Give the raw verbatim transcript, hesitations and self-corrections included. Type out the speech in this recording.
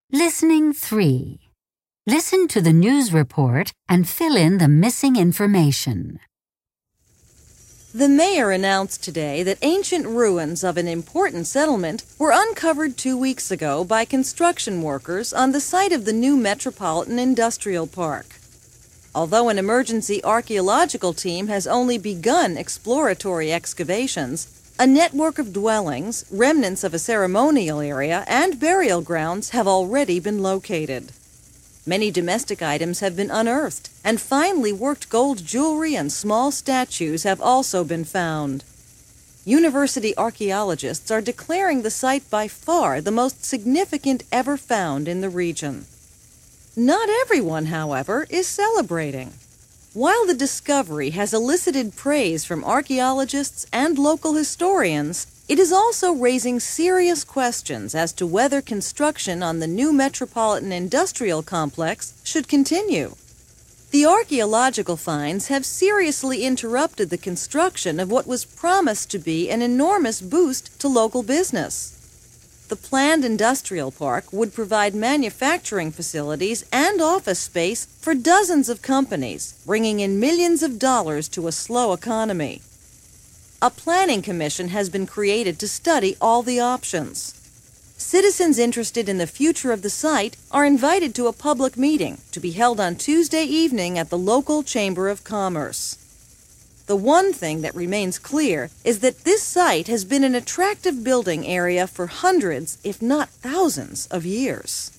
Listening three. Listen to the news report and fill in the missing information. The mayor announced today that ancient ruins of an important settlement were uncovered two weeks ago by construction workers on the site of the new Metropolitan Industrial Park. Although an emergency archaeological team has only begun exploratory excavations, a network of dwellings, remnants of a ceremonial area, and burial grounds have already been located. Many domestic items have been unearthed, and finely worked gold jewelry and small statues have also been found. University archaeologists are declaring the site by far the most significant ever found in the region. Not everyone, however, is celebrating. While the discovery has elicited praise from archaeologists and local historians, it is also raising serious questions as to whether construction on the new Metropolitan Industrial Complex should continue. The archaeological finds have seriously interrupted the construction of what was promised to be an enormous boost to local business. The planned industrial park would provide manufacturing facilities and office space for dozens of companies, bringing in millions of dollars to a slow economy. A planning commission has been created to study all the options. Citizens interested in the future of the site are invited to a public meeting to be held on Tuesday evening at the local Chamber of Commerce. The one thing that remains clear is that this site has been an attractive building area for hundreds, if not thousands, of years.